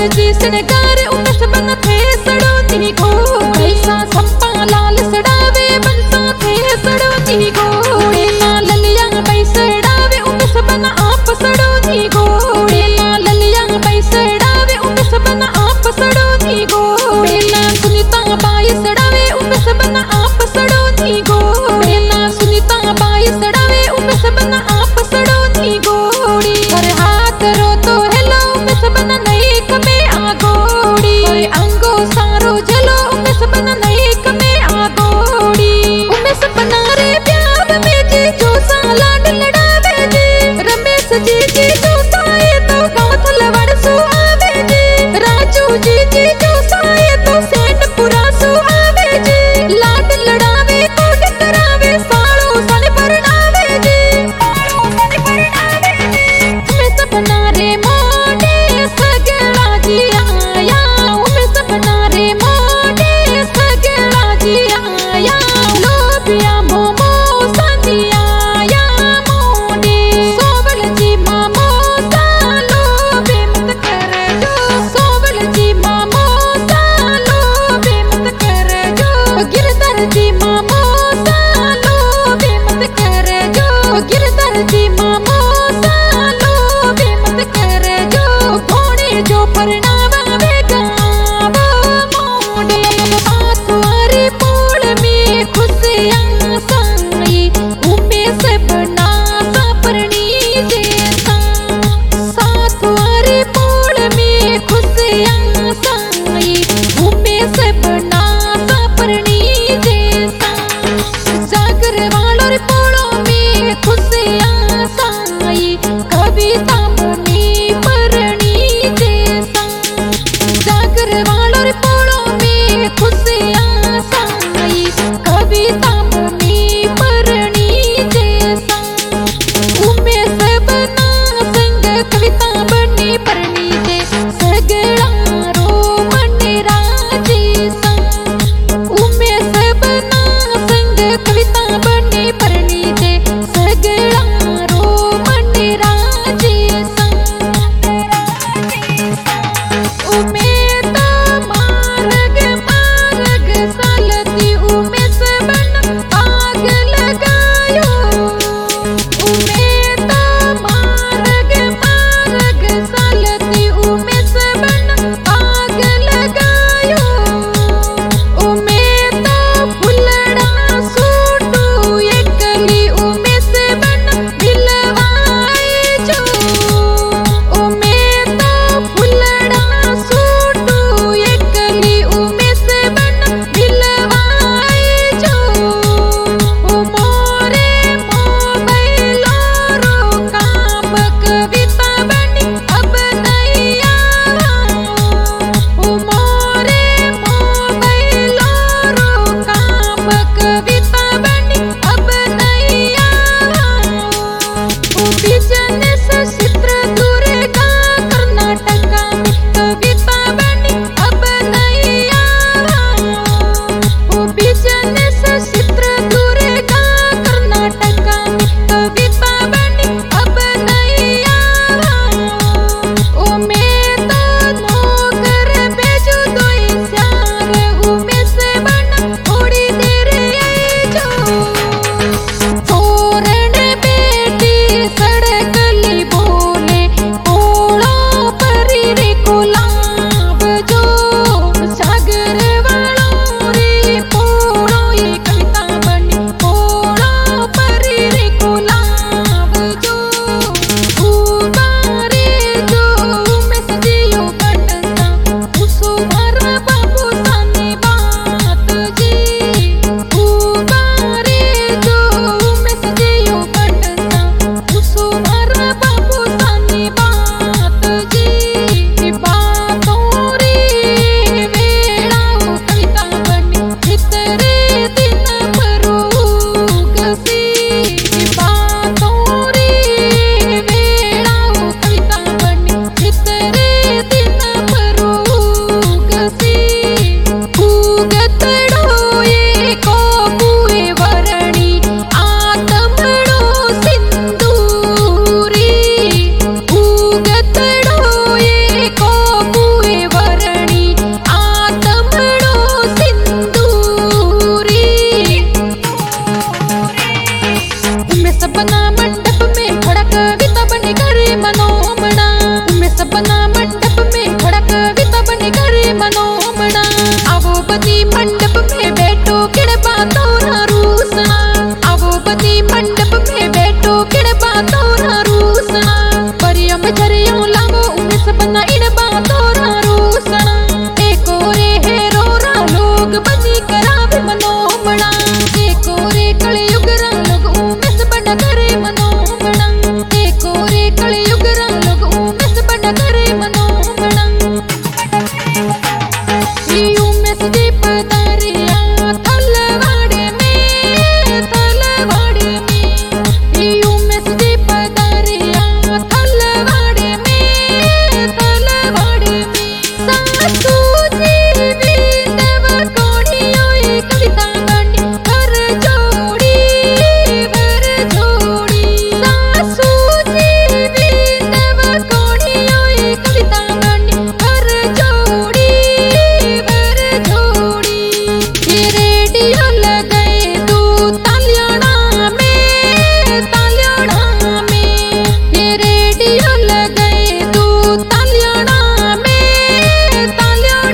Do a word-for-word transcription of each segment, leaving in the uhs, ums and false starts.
जी सिनगार उनस बन थे सड़ोती को कैसा संपा लाल सड़ावे बनसा थे सड़ोती को ना ललिया पैसड़ावे उनस बन आप सड़ोती को ना ललिया पैसड़ावे उनस बन आप सड़ोती को ना सुनीता बाई सड़ावे उनस बन आप सड़ोती को ना सुनीता बाई सड़ावे उनस बन आप सड़ोती गोड़ी हर हाथ रो तो हेलो उनस बन नहीं कमे आगोड़ी हर अंगो सारो जलो उनस बन नहीं कमे आगोड़ी उनस बना रे प्यार में जी जो साला लड़ावे जी रमेश जी जी जो साए तो गाँव थलवड़ सु आवे जी राजू जी जी जो साए तो सेठ पुरा सु आवे जी लाड लड़ावे कोड करावे सालो सन परणावे जी सालो सन परणावे जी उनस बना रे मोडे सगड़ा जी आया उनस बना रे मोडे सगड़ा जी आया लोबिया मोमो संदिया या मोडे सोवल जी मामो सालो बेमत कर जो सोवल जी मामो सालो बेमत कर जो गिरधर जी मामो सालो बेमत कर जो गिरधर जी मामो सालो बेमत कर जो घोड़े जो परनावा वे गावो मोडे आत्वारे पोल में खुशियां साई उम्मे से बना सापरनी जैसा सातवारे पोल में खुशियां साई उम्मे से बना सापरनी जैसा जागर वालों पोलों में खुशियां साई कविता बनी परनी जैसा जागर वालों पोलों में खुशियां साई कविता बनी तालियां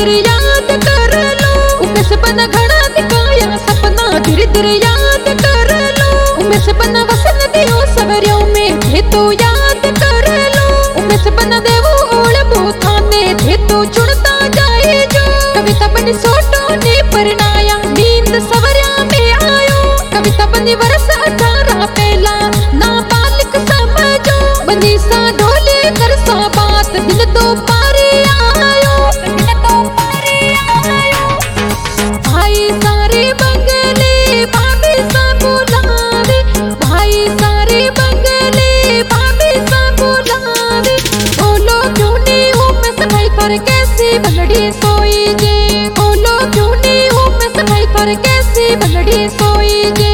धीरे याद कर लो उमेश बना घड़ा दिखाया सपना धीरे धीरे याद कर लो उमेश बना वसन दियो सवरियों में थे तो याद कर लो उमेश बना देवो ओळ भूथाने थे तो चुनता जाए जो कविता बनी सोटो ने परनाया नींद सवरिया में आयो कविता बनी वर्ष अठारह पहला ना बालिक समझो बनी सा ढोले कर सा बात दिन दो पारे आयो दिन दो पारे आयो भाई सारे बंगले भाभी सा बुलावे भाई सारे बंगले भाभी सा बुलावे बोलो क्यों नहीं हूँ मैं सफाई पर कैसी बलड़ी सोई जे बोलो क्यों नहीं हूँ मैं सफाई पर कैसी बलड़ी सोई जे